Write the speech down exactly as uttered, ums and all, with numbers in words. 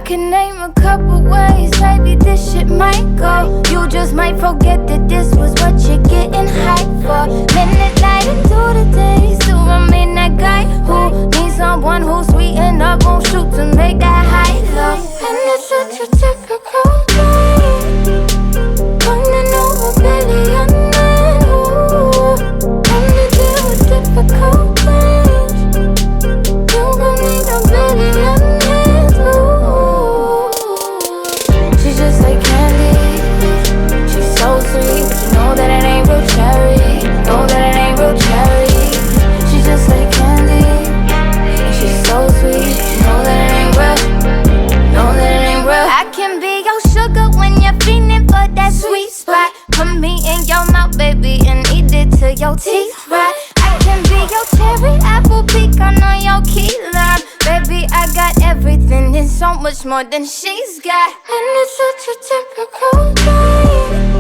can name a couple ways, maybe this shit might go. You just might forget that this was what you're getting hyped for. Minute night into the day, still I mean that guy who needs someone who's sweet enough, won't shoot to make that high low. And it's such a typical day, running over billion men who only deal with difficult things. You gon' need a billion men too. She's just like candy, she's so sweet. You know that it ain't real cherry, know that it ain't real cherry. She's just like candy, and she's so sweet. You know that it ain't real, know that it ain't real. I can be your sugar when you're feeling for that sweet spot. Put me in your mouth, baby, and eat it till your teeth rot. I can be your cherry apple pecan on your key lime. Baby, I got everything and so much more than she's got. And it's such a typical day.